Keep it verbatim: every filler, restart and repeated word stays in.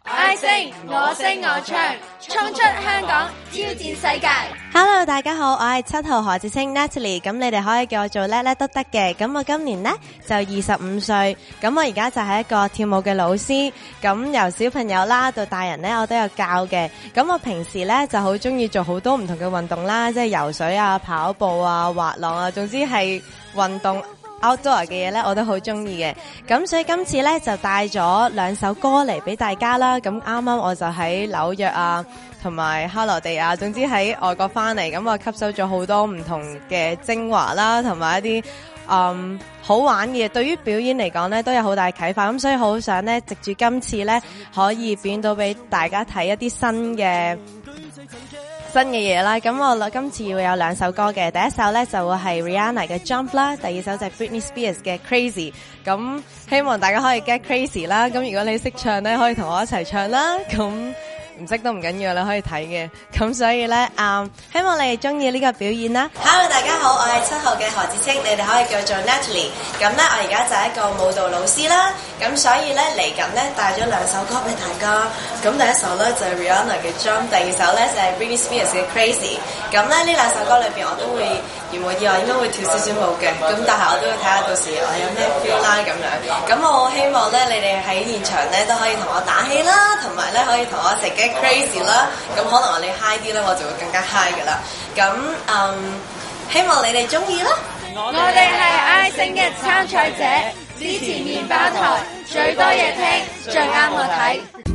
I sing，我聲我唱，衝出香港，挑戰世界。 Hello， 大家好，我係七號何芷菁 Natalie， 咁你哋可以叫我做叻叻都得嘅。咁我今年呢就二十五歲，咁我而家就係一個跳舞嘅老師，咁由小朋友啦到大人呢，我都有教嘅。咁我平時呢就好中意做好多唔同嘅運動啦，即係游水啊、跑步啊、滑浪啊，總之係運動outdoor 嘅嘢咧，我都好中意嘅。咁所以今次咧就帶咗兩首歌嚟俾大家啦。咁啱啱我就喺紐約啊，同埋克羅地亞，總之喺外國翻嚟，咁我吸收咗好多唔同嘅精華啦，同埋一啲嗯好玩嘅嘢。對於表演嚟講咧，都有好大啟發。咁所以好想咧，藉住今次咧，可以表演到俾大家睇一啲新嘅。新嘅嘢啦，咁我今次會有兩首歌嘅，第一首咧就會係 Rihanna 嘅 Jump 啦，第二首就係 Britney Spears 嘅 Crazy， 咁希望大家可以 get crazy 啦，咁如果你識唱咧，可以同我一齊唱啦，咁唔識都唔緊要，你可以睇嘅，咁所以咧，嗯，希望你哋中意呢個表演啦。Hello， 大家好，我係七號嘅何芷菁，你哋可以叫做 Natalie， 咁咧我而家就係一個舞蹈老師啦，咁所以咧嚟緊咧帶咗兩首歌俾大家，咁第一首咧就係 Rihanna 嘅 Jump， 第二首咧就係 Britney Spears 嘅 Crazy， 咁咧呢兩首歌裏邊我都會如無意外應該會跳少少舞嘅，咁但係我都會睇下到時我有咩 feel 啦咁樣，咁我希望咧你哋喺現場咧都可以同我打氣啦，同埋咧可以同我一齊 get crazy 啦，咁可能我哋 high 啲咧，我就會更加 high 噶啦。咁嗯，希望你哋中意啦。 我哋係 I sing 嘅參賽者，支持麵包台，最多嘢聽，最啱我睇。